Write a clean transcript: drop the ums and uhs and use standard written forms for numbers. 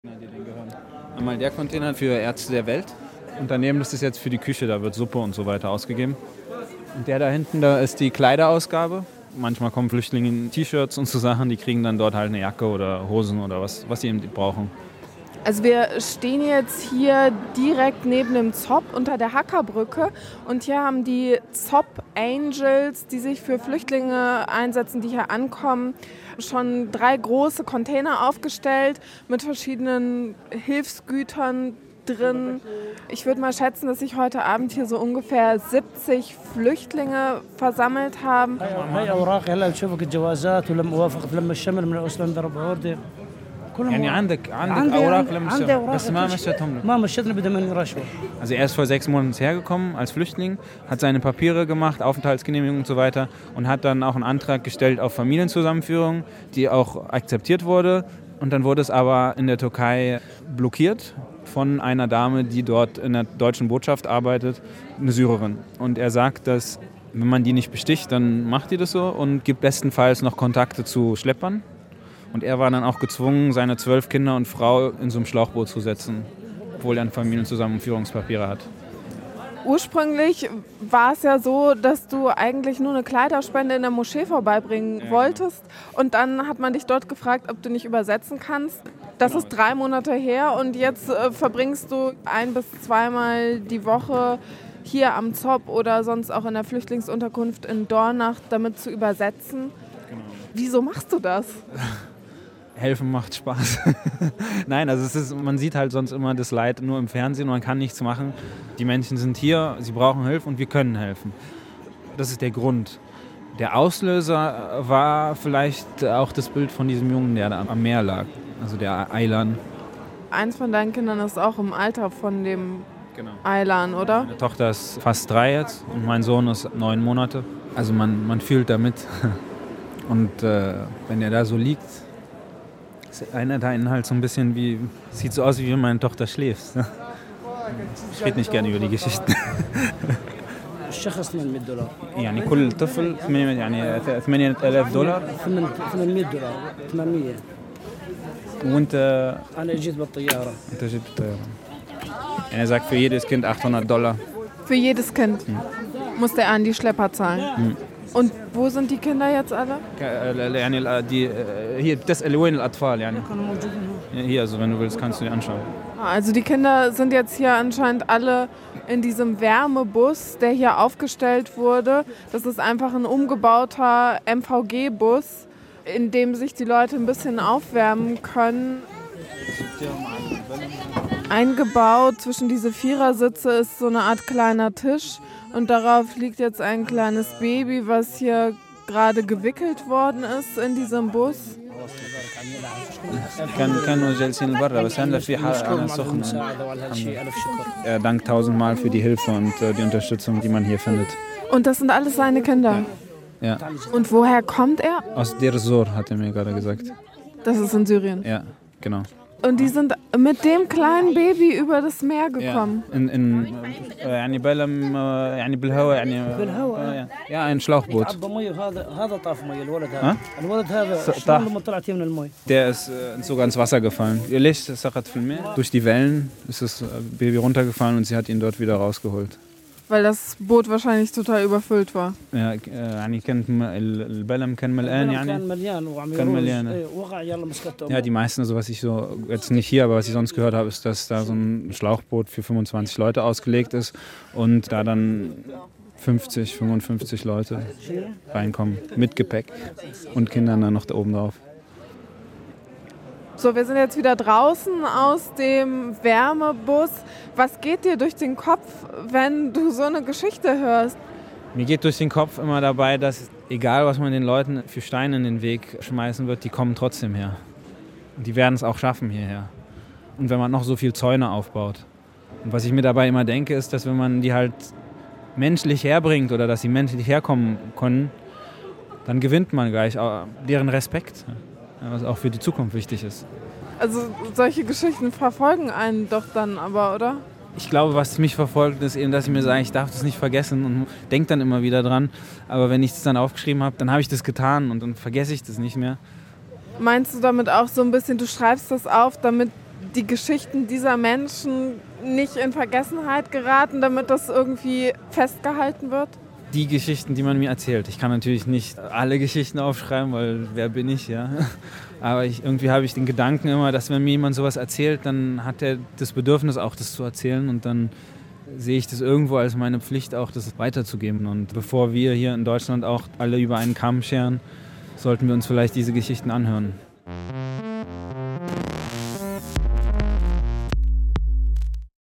Die denen gehören. Einmal der Container für Ärzte der Welt und daneben das ist jetzt für die Küche, da wird Suppe und so weiter ausgegeben. Und der da hinten, da ist die Kleiderausgabe. Manchmal kommen Flüchtlinge in T-Shirts und so Sachen, die kriegen dann dort halt eine Jacke oder Hosen oder was sie eben brauchen. Also wir stehen jetzt hier direkt neben dem ZOP unter der Hackerbrücke und hier haben die ZOP Angels, die sich für Flüchtlinge einsetzen, die hier ankommen, schon 3 große Container aufgestellt mit verschiedenen Hilfsgütern drin. Ich würde mal schätzen, dass sich heute Abend hier so ungefähr 70 Flüchtlinge versammelt haben. يعني عندك أوراق لما بس ما مشيتهم Also er ist vor 6 Monaten hergekommen als Flüchtling, hat seine Papiere gemacht, Aufenthaltsgenehmigung und so weiter und hat dann auch einen Antrag gestellt auf Familienzusammenführung, die auch akzeptiert wurde. Und dann wurde es aber in der Türkei blockiert von einer Dame, die dort in der deutschen Botschaft arbeitet, eine Syrerin. Und er sagt, dass wenn man die nicht besticht, dann macht die das so und gibt bestenfalls noch Kontakte zu Schleppern. Und er war dann auch gezwungen, seine 12 Kinder und Frau in so einem Schlauchboot zu setzen, obwohl er Familienzusammenführungspapiere hat. Ursprünglich war es ja so, dass du eigentlich nur eine Kleiderspende in der Moschee vorbeibringen wolltest. Und dann hat man dich dort gefragt, ob du nicht übersetzen kannst. Das ist 3 Monate her und jetzt verbringst du 1- bis 2-mal die Woche hier am ZOP oder sonst auch in der Flüchtlingsunterkunft in Dornach, damit zu übersetzen. Genau. Wieso machst du das? Helfen macht Spaß. Nein, also man sieht halt sonst immer das Leid nur im Fernsehen und man kann nichts machen. Die Menschen sind hier, sie brauchen Hilfe und wir können helfen. Das ist der Grund. Der Auslöser war vielleicht auch das Bild von diesem Jungen, der da am Meer lag, also der Aylan. Eins von deinen Kindern ist auch im Alter von dem Aylan, oder? Meine Tochter ist fast 3 jetzt und mein Sohn ist 9 Monate. Also man fühlt damit. Und wenn er da so liegt, ist einer da innen halt so ein bisschen wie, sieht so aus, wie wenn meine Tochter schläft. Ich rede nicht gerne über die Geschichten. الشخص $800 يعني كل طفل يعني $8,000 $800 800 وانت انا جيت بالطياره انت جيت بالطياره Er sagt für jedes Kind $800. Für jedes Kind muss der an die Schlepper zahlen. Und wo sind die Kinder jetzt alle? يعني die hier بتسأل وين الأطفال يعني hier, also wenn du willst, kannst du dir anschauen. Also die Kinder sind jetzt hier anscheinend alle in diesem Wärmebus, der hier aufgestellt wurde. Das ist einfach ein umgebauter MVG-Bus, in dem sich die Leute ein bisschen aufwärmen können. Eingebaut zwischen diese Vierersitze ist so eine Art kleiner Tisch und darauf liegt jetzt ein kleines Baby, was hier gerade gewickelt worden ist in diesem Bus. كانوا جالسين برا بس هلا في حالة سخنة. Er dankt 1000-mal für die Hilfe und die Unterstützung, die man hier findet. Und das sind alles seine Kinder? Ja. Und woher kommt er? Aus Deir Zor, hat er mir gerade gesagt. Das ist in Syrien? Ja, genau. Und die sind mit dem kleinen Baby über das Meer gekommen? يعني بلم يعني بالهواء يعني ja ein Schlauchboot. Der ist sogar ins Wasser gefallen. Durch die Wellen ist das Baby runtergefallen und sie hat ihn dort wieder rausgeholt. Weil das Boot wahrscheinlich total überfüllt war. Ja, يعني كان البلم كان مليان يعني كان مليان. Ja, die meisten, also was ich so jetzt nicht hier, aber was ich sonst gehört habe, ist, dass da so ein Schlauchboot für 25 Leute ausgelegt ist und da dann 50, 55 Leute reinkommen mit Gepäck und Kindern dann noch da oben drauf. So, wir sind jetzt wieder draußen aus dem Wärmebus. Was geht dir durch den Kopf, wenn du so eine Geschichte hörst? Mir geht durch den Kopf immer dabei, dass egal, was man den Leuten für Steine in den Weg schmeißen wird, die kommen trotzdem her. Und die werden es auch schaffen hierher. Und wenn man noch so viel Zäune aufbaut. Und was ich mir dabei immer denke, ist, dass wenn man die halt menschlich herbringt oder dass sie menschlich herkommen können, dann gewinnt man gleich deren Respekt. Was auch für die Zukunft wichtig ist. Also solche Geschichten verfolgen einen doch dann aber, oder? Ich glaube, was mich verfolgt, ist eben, dass ich mir sage, ich darf das nicht vergessen und denke dann immer wieder dran. Aber wenn ich das dann aufgeschrieben habe, dann habe ich das getan und dann vergesse ich das nicht mehr. Meinst du damit auch so ein bisschen, du schreibst das auf, damit die Geschichten dieser Menschen nicht in Vergessenheit geraten, damit das irgendwie festgehalten wird? Die Geschichten, die man mir erzählt. Ich kann natürlich nicht alle Geschichten aufschreiben, weil wer bin ich, ja. Aber irgendwie habe ich den Gedanken immer, dass wenn mir jemand sowas erzählt, dann hat er das Bedürfnis auch, das zu erzählen und dann sehe ich das irgendwo als meine Pflicht auch, das weiterzugeben. Und bevor wir hier in Deutschland auch alle über einen Kamm scheren, sollten wir uns vielleicht diese Geschichten anhören.